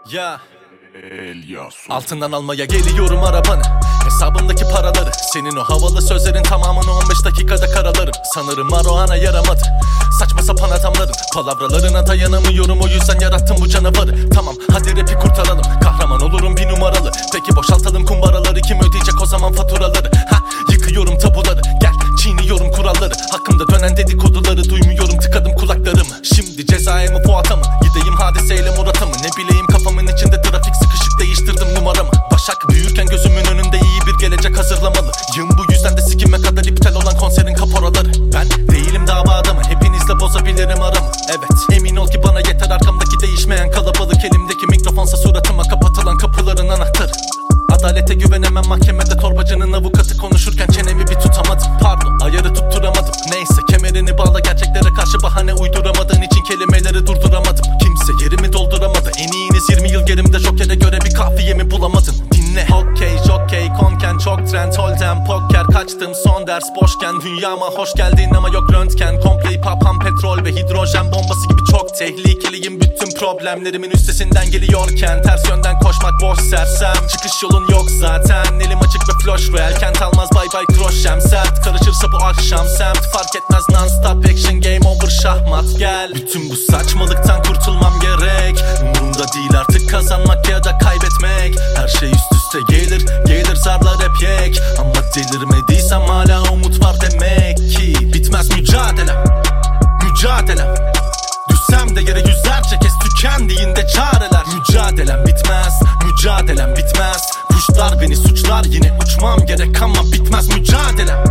Ya altından almaya geliyorum arabanı, hesabımdaki paraları. Senin o havalı sözlerin tamamını 15 dakikada karalarım. Sanırım marijuana yaramadı saçma sapan adamların palavralarına dayanamıyorum, o yüzden yarattım bu canavarı. Tamam hadi rapi kurtaralım, kahraman olurum bir numaralı. Peki boşaltalım kumbaraları, kim ödeyecek o zaman faturaları? Yıkıyorum tabuları, gel çiğniyorum kuralları. Hakkımda dönen dedikoduları duymuyorum, tıkadım kulaklarımı. Şimdi cezaya mı Fuat'a mı, gideyim hadiseyle Murat'a mı? Ne bileyim, kafamın içinde trafik sıkışık, değiştirdim numaramı. Başak büyürken gözümün önünde iyi bir gelecek hazırlamalı. Bu yüzden de sikime kadar iptal olan konserin kaporaları. Ben değilim dava adamı, hepinizle bozabilirim aramı. Evet emin ol ki bana yeter arkamdaki değişmeyen kalabalık. Elimdeki mikrofonsa suratıma kapatılan kapıların anahtarı. Adalete güvenemem, mahkemede torbacının avukatı konuşurken çenemi bir tutamadım. Pardon, ayarı tutturamadım. Neyse kemerini bağla, gerçeklere karşı bahane uyduramadığın için kelimeleri durduramadım. Kimse yerimi dolduramadı, en iyiniz 20 yıl gerimde. Joker'e göre bir kafiyemi bulamadın. Dinle okey jokey konken çok trend hold'em poker. Kaçtım son ders boşken, dünyama hoş geldin ama yok röntgen. Komple papam petrol ve hidrojen bombası gibi çok tehlikeliyim. Bütün problemlerimin üstesinden geliyorken ters yönden koşmak boş sersem. Çıkış yolun yok zaten, elim açık ve flush ve kent almaz bye bye kroşem. Sert karışırsa bu akşam semt fark etmez, non stop action game over şahmat gel. Bütün bu saçmalıktan kurtulmam gerek, umurumda değil artık kazanmak ya da kaybetmek. Her şey üst üste gelir zarlar hep yek. Ama delirmediysem hala umut var demek ki. Bitmez mücadelem, düşsem de yere yüzlerce kez tükendiğinde çareler. Mücadelem bitmez, kuşlar beni suçlar yine uçmam gerek ama bitmez mücadelem.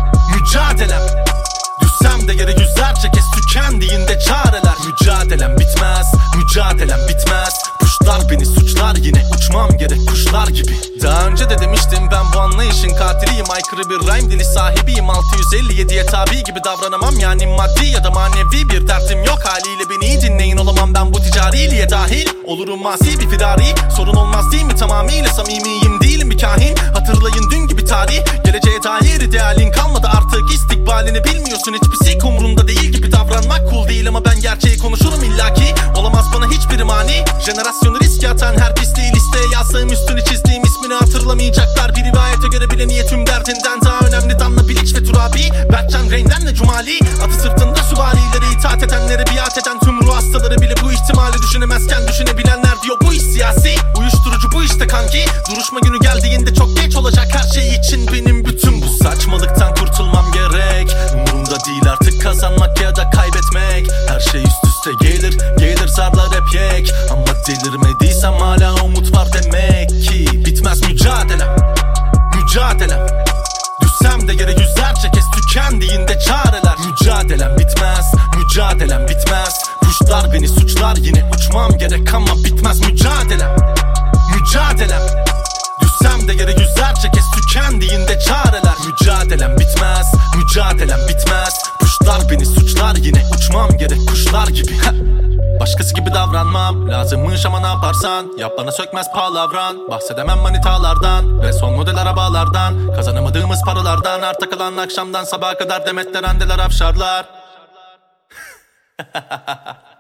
Düşsem de yere yüzlerce kez tükendiğinde çareler. Mücadelem bitmez, kuşlar beni suçlar yine uçmam gerek kuşlar gibi. Daha önce de demiştim ben bu anlayışın katiliyim. Aykırı bir rhyme dili sahibiyim, 657'ye tabi gibi davranamam. Yani maddi ya da manevi bir dertim yok, haliyle beni iyi dinleyin. Olamam ben bu ticariliğe dahil, olurum masi bir firari. Sorun olmaz değil mi, tamamıyla samimiyim değilim bir kahin. Hatırlayın dün gibi tarih, geleceğe dair idealin kalmadı artık. İstikbalini bilmiyorsun, hiçbir sik umrunda değil gibi davranmak cool değil. Ama ben gerçeği konuşurum illaki, olamaz bana hiçbir mani. Jenerasyonu riske atan her pisliği listeye yazdığım, üstünü çizdiğim ismini hatırlamayacaklar. Bir rivayete göre bile niyetim derdinden daha önemli. Damla Bilic ve Turabi, Berkcan Reyn'den de Cumali. Atı sırtında süvarileri itaat edenlere biat eden tüm ruh hastaları bile bu ihtimali düşünemezken düşünebilenler diyor bu iş siyasi. Uyuşturucu bu işte kanki, duruşma günü geldiğinde çok geç olacak her şey için. Benim bütün bu saçmalıktan kurtulmam gerek, umurumda değil artık kazanmak ya da kaybetmek. Her şey üst üste gelir zarlar hep yek. Ama delirmediysem hala umut var demek ki. Bitmez mücadelem, düşsem de yere yüzlerce kez tükendiğinde çareler. Mücadelem bitmez, kuşlar beni suçlar yine uçmam gerek ama bitmez mücadelem. Düşsem de yere yüzlerce kez tükendiğinde çareler. Mücadelem bitmez, kuşlar beni suçlar yine uçmam gerek kuşlar gibi. Başkası gibi davranmam lazımmış ama ne yaparsan yap, bana sökmez palavran. Bahsedemem manitalardan ve son model arabalardan, kazanamadığımız paralardan. Arta kalan akşamdan sabaha kadar Demetler, Handeler, Afşarlar.